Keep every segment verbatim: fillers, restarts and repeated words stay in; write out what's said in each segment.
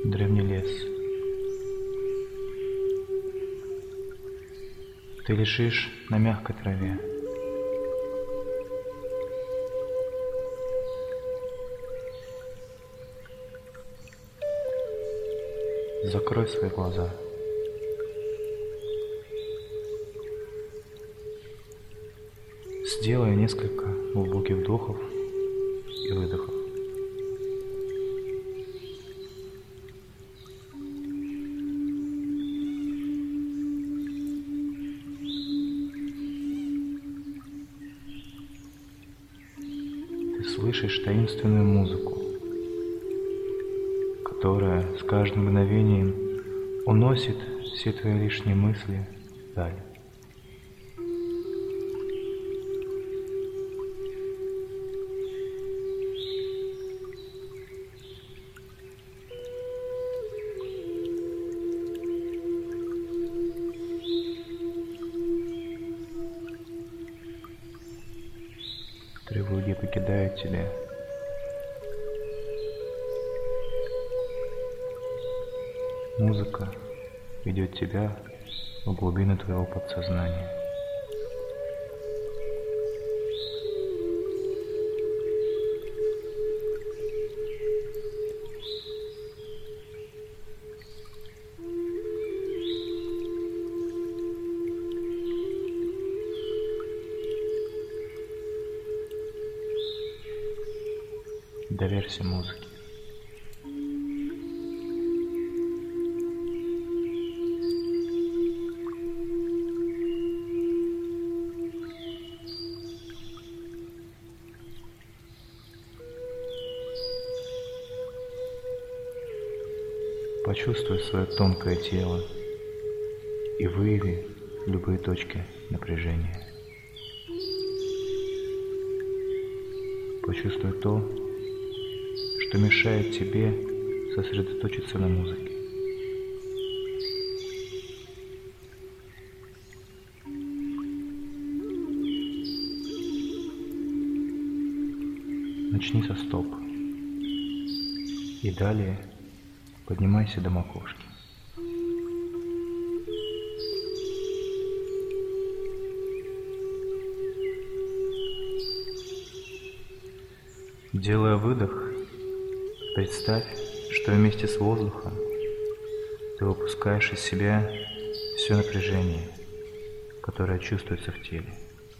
древний лес. Ты лежишь на мягкой траве. Закрой свои глаза. Сделай несколько глубоких вдохов и выдохов. Ты слышишь таинственную музыку, которая с каждым мгновением уносит все твои лишние мысли вдаль. Тревоги покидают тебя. Музыка ведет тебя в глубины твоего подсознания. Доверься музыке. Почувствуй свое тонкое тело и выяви любые точки напряжения. Почувствуй то, что мешает тебе сосредоточиться на музыке. Начни со стоп и далее поднимайся до макушки. Делая выдох, представь, что вместе с воздухом ты выпускаешь из себя все напряжение, которое чувствуется в теле.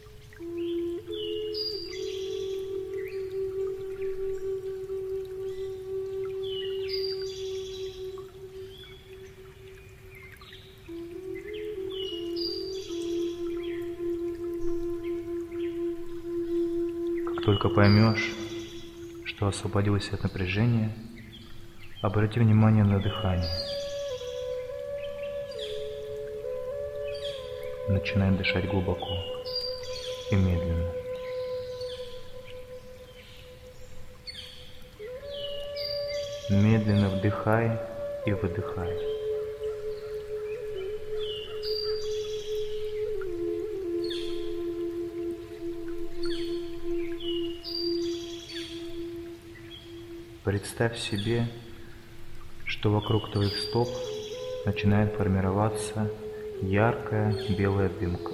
Как только поймешь, что освободилась от напряжения, обрати внимание на дыхание. Начинай дышать глубоко и медленно. Медленно вдыхай и выдыхай. Представь себе, что вокруг твоих стоп начинает формироваться яркая белая дымка.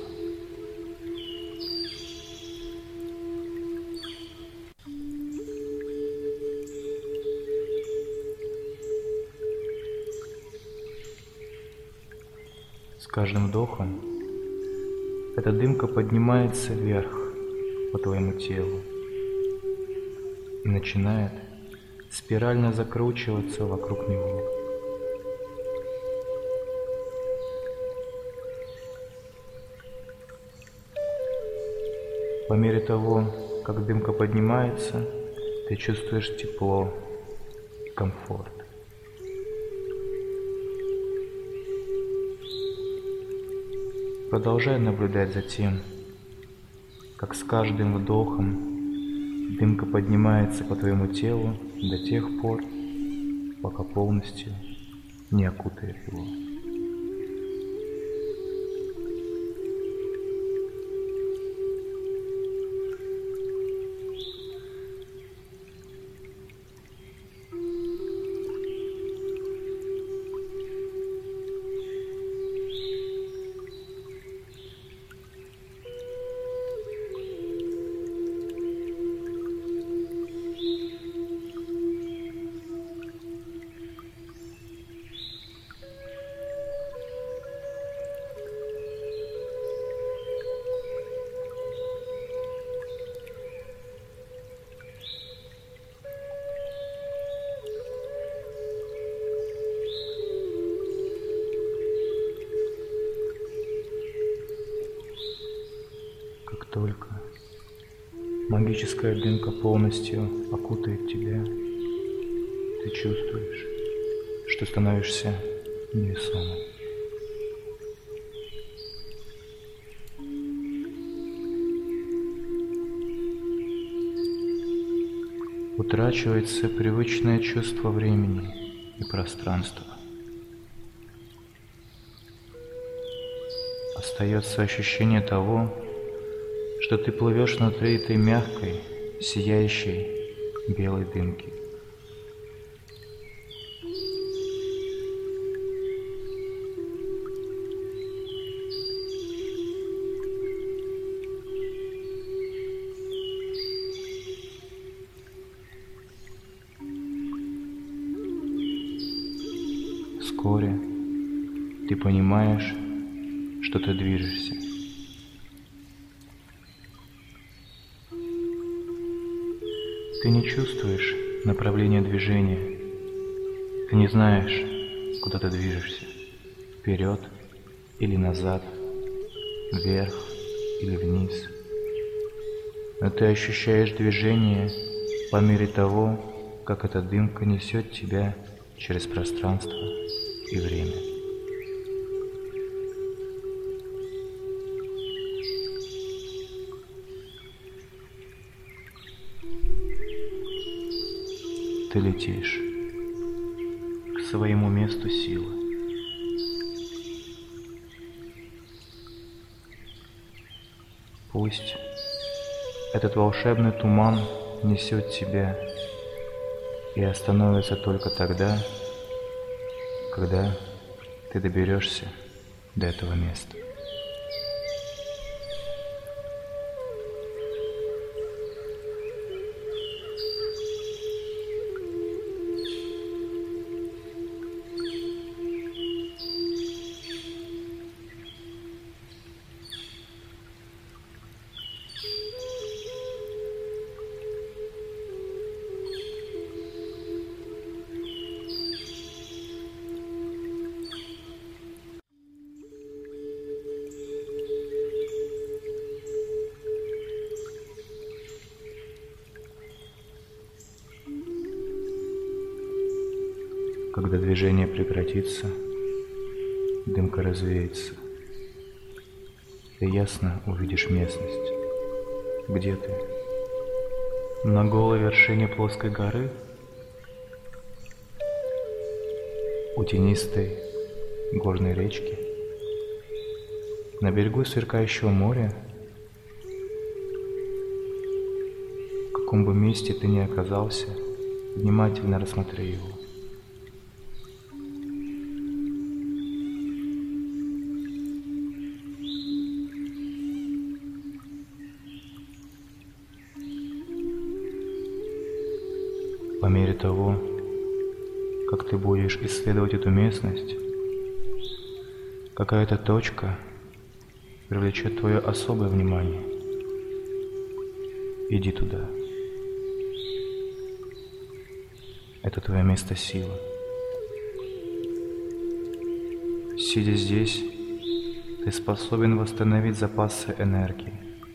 С каждым вдохом эта дымка поднимается вверх по твоему телу и начинает спирально закручиваться вокруг него. По мере того, как дымка поднимается, ты чувствуешь тепло и комфорт. Продолжай наблюдать за тем, как с каждым вдохом дымка поднимается по твоему телу до тех пор, пока полностью не окутает его. только магическая дымка полностью окутает тебя, ты чувствуешь, что становишься невесомым. Утрачивается привычное чувство времени и пространства. Остается ощущение того, что ты плывешь внутри этой мягкой, сияющей белой дымки. Вскоре ты понимаешь, что ты движешься. Ты не чувствуешь направление движения. Ты не знаешь, куда ты движешься. Вперед или назад, вверх или вниз. Но ты ощущаешь движение по мере того, как эта дымка несет тебя через пространство и время. Ты летишь к своему месту силы. Пусть этот волшебный туман несет тебя и остановится только тогда, когда ты доберешься до этого места. Когда движение прекратится, дымка развеется. Ты ясно увидишь местность. Где ты? На голой вершине плоской горы? У тенистой горной речки? На берегу сверкающего моря? В каком бы месте ты ни оказался, внимательно рассмотри его. По мере того, как ты будешь исследовать эту местность, какая-то точка привлечет твое особое внимание. Иди туда. Это твое место силы. Сидя здесь, ты способен восстановить запасы энергии.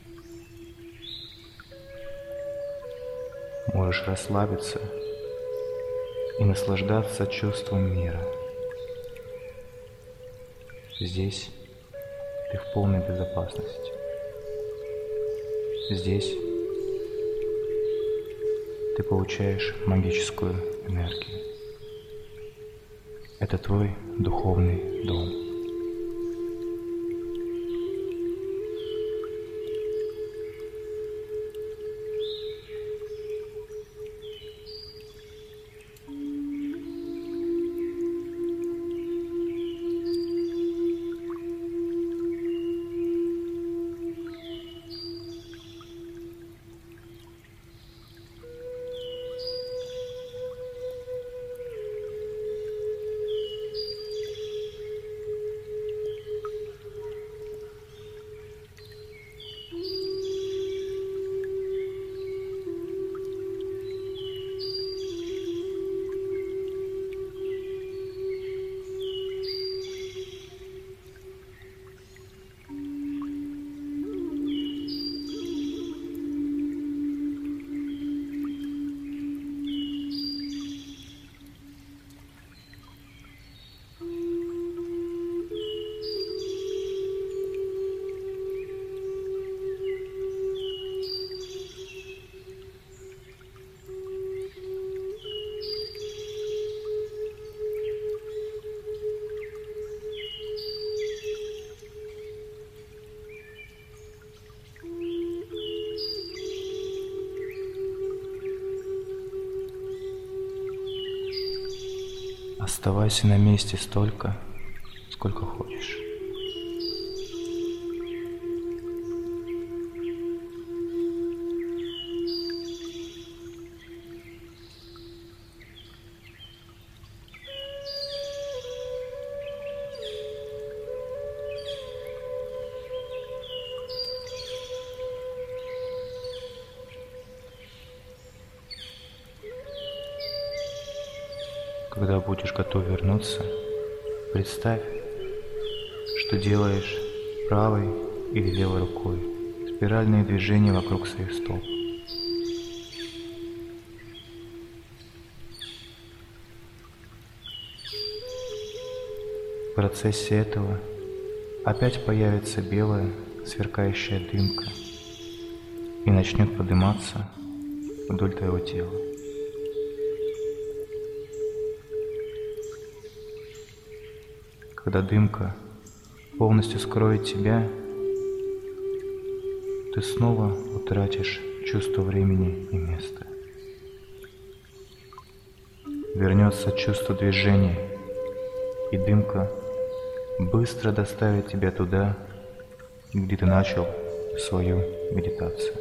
Можешь расслабиться и наслаждаться чувством мира. Здесь ты в полной безопасности. Здесь ты получаешь магическую энергию. Это твой духовный дом. Оставайся на месте столько, сколько хочешь. Когда будешь готов вернуться, представь, что делаешь правой или левой рукой спиральные движения вокруг своих стоп. В процессе этого опять появится белая сверкающая дымка и начнет подниматься вдоль твоего тела. Когда дымка полностью скроет тебя, ты снова утратишь чувство времени и места. Вернется чувство движения, и дымка быстро доставит тебя туда, где ты начал свою медитацию.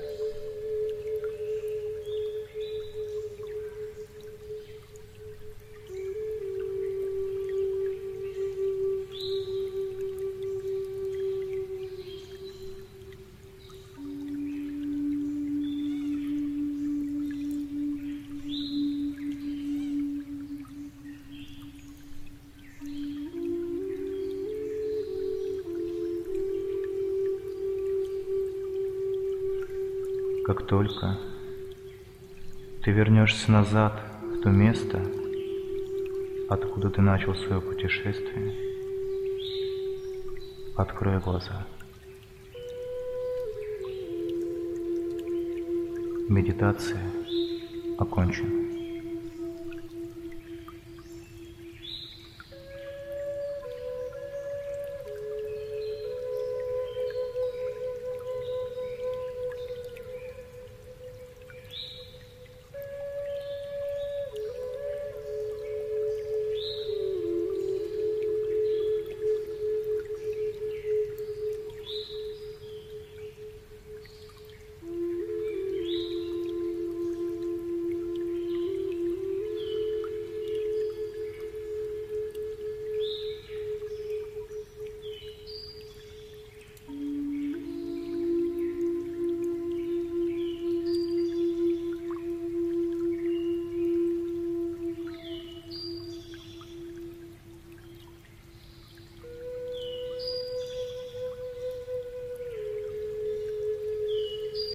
Как только ты вернешься назад в то место, откуда ты начал свое путешествие, открой глаза. Медитация окончена.